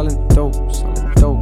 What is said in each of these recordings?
selling dope, selling dope.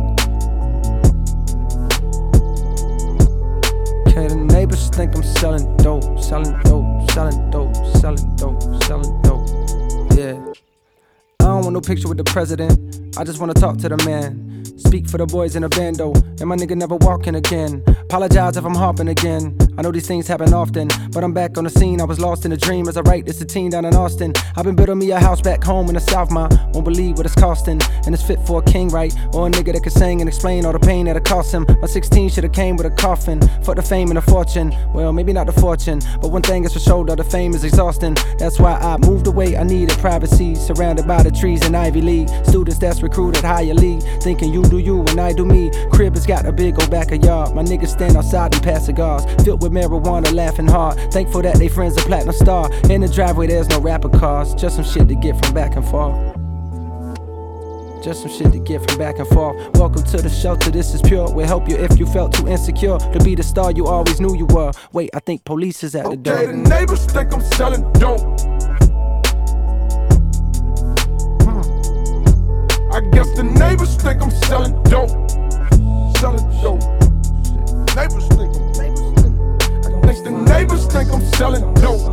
Okay, the neighbors think I'm selling dope, selling dope, selling dope, selling dope, selling dope. Yeah. I don't want no picture with the president, I just wanna talk to the man. Speak for the boys in a bando, and my nigga never walking again. Apologize if I'm hopping again, I know these things happen often, but I'm back on the scene. I was lost in a dream as I write this 18 down in Austin. I've been building me a house back home in the South, ma won't believe what it's costing. And it's fit for a king, right? Or a nigga that can sing and explain all the pain that it cost him. My 16 should've came with a coffin. Fuck the fame and the fortune, well maybe not the fortune, but one thing is for sure, though, the fame is exhausting. That's why I moved away, I needed privacy. Surrounded by the trees in Ivy League, students that's recruited higher league, thinking you do you and I do me. Crib has got a big old backyard, my niggas stand outside and pass cigars, filled with marijuana, laughing hard. Thankful that they friends a platinum star. In the driveway there's no rapper cars, just some shit to get from back and forth. Just some shit to get from back and forth. Welcome to the shelter, this is pure. We'll help you if you felt too insecure to be the star you always knew you were. Wait, I think police is at the door. Okay, the neighbors think I'm selling dope. I guess the neighbors think I'm selling dope. Selling dope. Neighbors think the neighbors think I'm selling dope.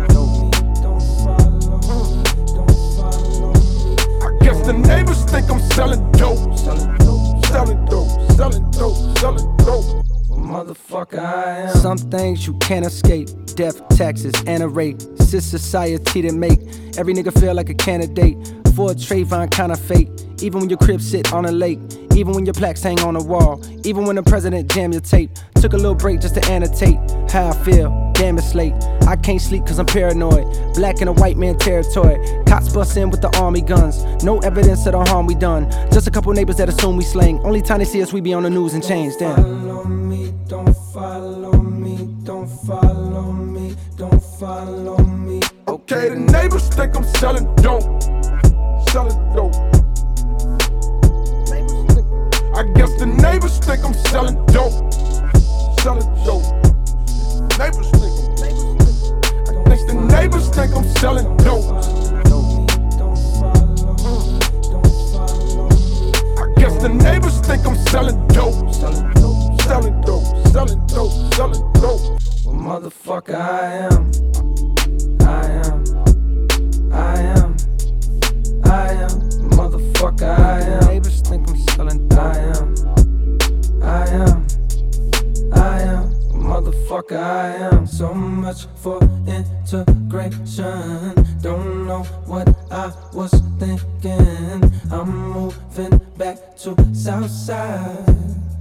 I guess the neighbors think I'm selling dope. Selling dope, selling dope, selling dope, selling dope. Motherfucker, I am. Some things you can't escape. Death, taxes, and a rape. It's this society that make every nigga feel like a candidate for a Trayvon kind of fate. Even when your crib sit on a lake, even when your plaques hang on a wall, even when the president jam your tape. Took a little break just to annotate how I feel. Damn, it's late. I can't sleep cause I'm paranoid. Black in a white man territory. Cops bust in with the army guns. No evidence of the harm we done. Just a couple neighbors that assume we slang. Only time they see us we be on the news and change. Damn. Follow me, don't follow me, don't follow me, don't follow me. Okay, the neighbors think I'm selling dope. Selling dope. I guess the neighbors think I'm selling dope. Selling dope. Neighbors think I guess the neighbors think I'm selling dope. I guess the neighbors think I'm selling dope. Selling dope. Selling dope. Selling dope. Selling dope. Well, motherfucker, I am. I am. I am. I am. Motherfucker, I am. Neighbors think I'm selling dope. I am. I am. I am. Motherfucker, I am. So much for integration. Don't know what I was thinking. I'm moving back to Southside.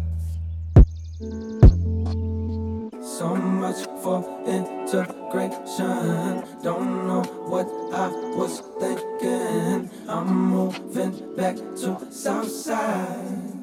So much for integration. Don't know what I was thinking. I'm moving back to Southside.